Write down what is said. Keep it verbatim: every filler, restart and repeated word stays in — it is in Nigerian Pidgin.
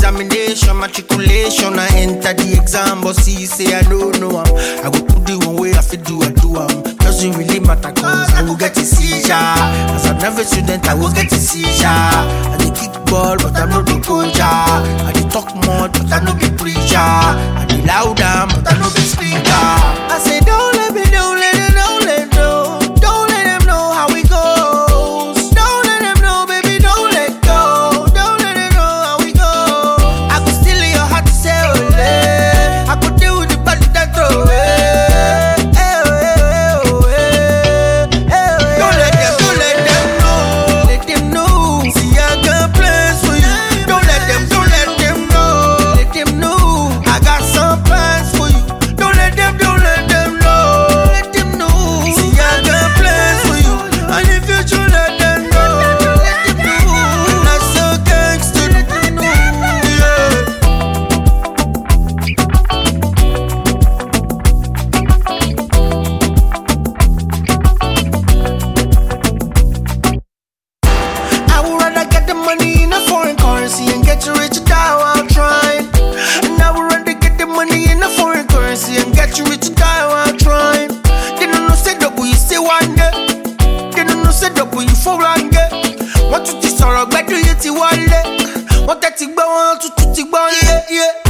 examination, matriculation. I enter the exam, but see, say I don't know am. I go put the one way I fit do, I do am. Doesn't really matter, cause I will get a seizure. As a nervous student, I will get a seizure. I dey kick ball, but I'm not the coach. I dey talk more, but I'm not the preacher. I dey loud down, but I'm not the speaker. I say, don't let me, don't let them, don't let them know. Don't let them know how it goes. Don't let them know, baby, don't let go. Don't let them know how it goes. I could steal your heart to say, ole. I could deal with the body that throw away. Don't let them, don't let them know. Let them know. See, I got plans for you. Don't let them, don't let them know. Let them know. I got some plans for you. Don't let them, don't let them know. Let them know. See, I got plans for you. And if you should let them know. Let them know. Not so gangster, no. Yeah. I would rather get the money in a foreign currency and get you rich and die while trying. And I would rather get the money in a foreign currency and get you rich and die while trying. They don't know say double, you say one day. They don't know say double, you fall one day. What you think, sorrow, but do you see one day? What that you want to do, yeah, yeah.